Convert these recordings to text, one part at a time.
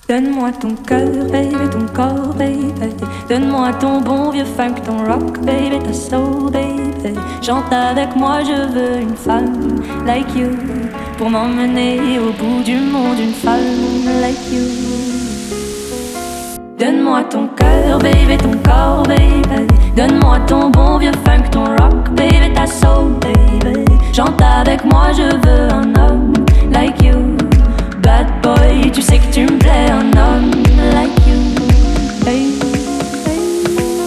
Donne-moi ton cœur, baby, ton corps, baby. Donne-moi ton bon vieux funk, ton rock, baby, ta soul, baby. Chante avec moi, je veux une femme like you pour m'emmener au bout du monde, une femme like you. Donne-moi ton cœur, baby, ton corps, baby. Donne-moi ton bon vieux funk, ton rock, baby, ta soul, baby. Chante avec moi, je veux un homme like you. Bad boy, tu sais que tu me plais, un homme like you. Hey, hey.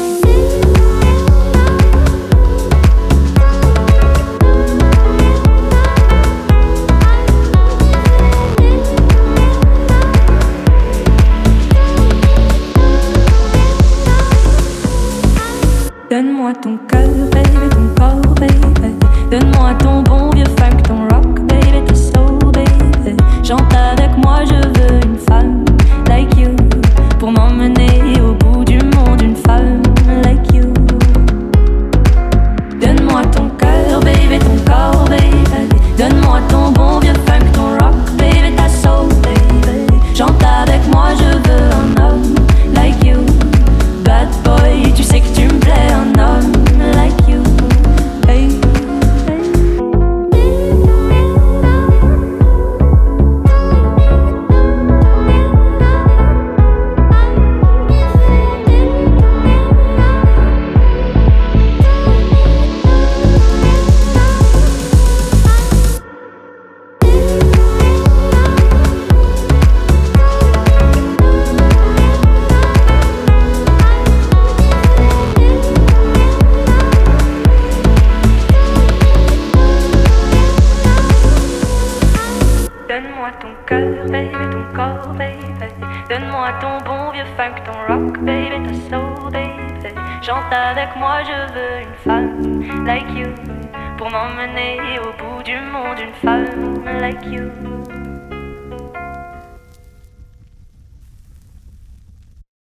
Donne-moi ton cœur, baby, ton corps, baby. Donne-moi ton bon vieux funk, ton rock, baby, ta soul, baby. Chante avec moi, je veux une femme like you pour m'emmener au bout du monde, une femme like you. Donne-moi ton cœur, baby, ton corps, baby. Donne-moi ton bon vieux funk, ton rock, baby, ta soul, baby. Chante avec moi, je veux un homme like you. Bad boy, tu sais que tu me plais, un homme like you. Hey. Donne-moi ton cœur, baby, ton corps, baby. Donne-moi ton bon vieux funk, ton rock, baby, ta soul, baby. Chante avec moi, je veux une femme like you pour m'emmener au bout du monde, une femme like you.